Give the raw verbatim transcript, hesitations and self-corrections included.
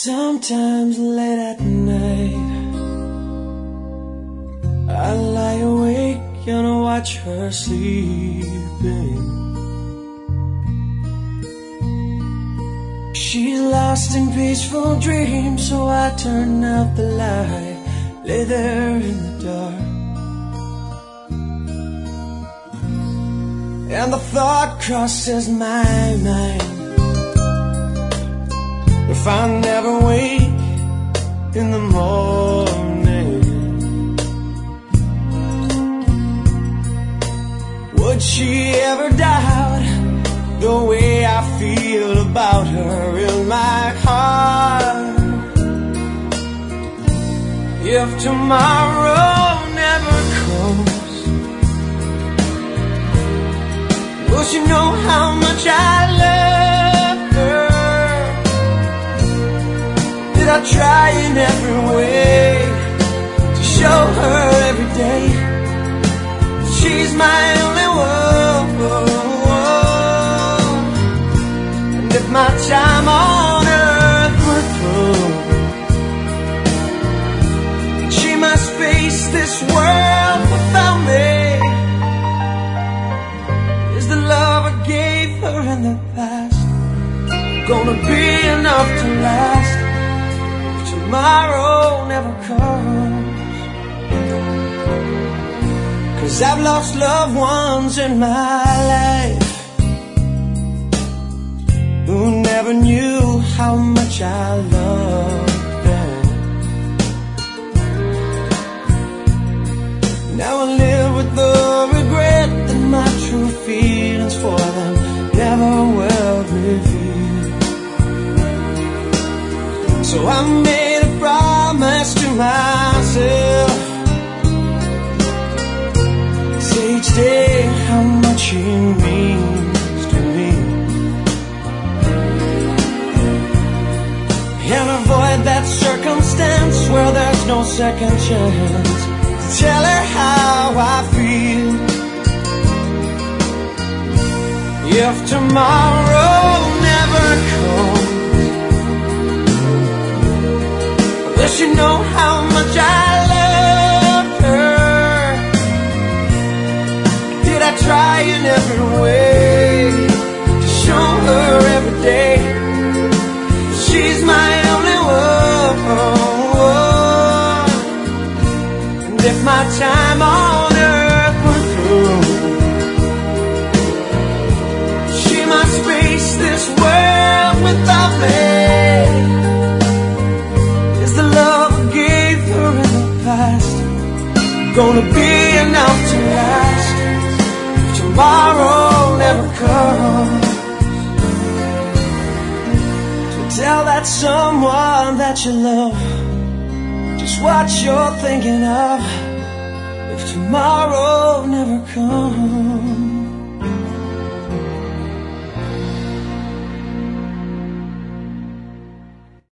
Sometimes late at night I lie awake and watch her sleeping. She's lost in peaceful dreams, so I turn out the light, lay there in the dark. And the thought crosses my mind, if I never wake in the morning, would she ever doubt the way I feel about her in my heart? If tomorrow never comes, will she know how much I love her? Did I try in every way to show her every day she's my only one? And if my time on earth were through, she must face this world without me. Is the love I gave her in the past gonna be enough to last if tomorrow never comes? 'Cause I've lost loved ones in my life who never knew how much I loved them. Now I live with the regret that my true feelings for them never will reveal. So I made a promise to myself, say each day how much he means to me, and avoid that circumstance where there's no second chance to tell her how I feel. If tomorrow never comes, will she know how much I love her? Did I try in every way to show her every day she's my only one? And if my time on earth were through, she must face this world without me. Is the love I gave her in the past gonna be enough to last if tomorrow never comes? Tell that someone that you love just what you're thinking of if tomorrow never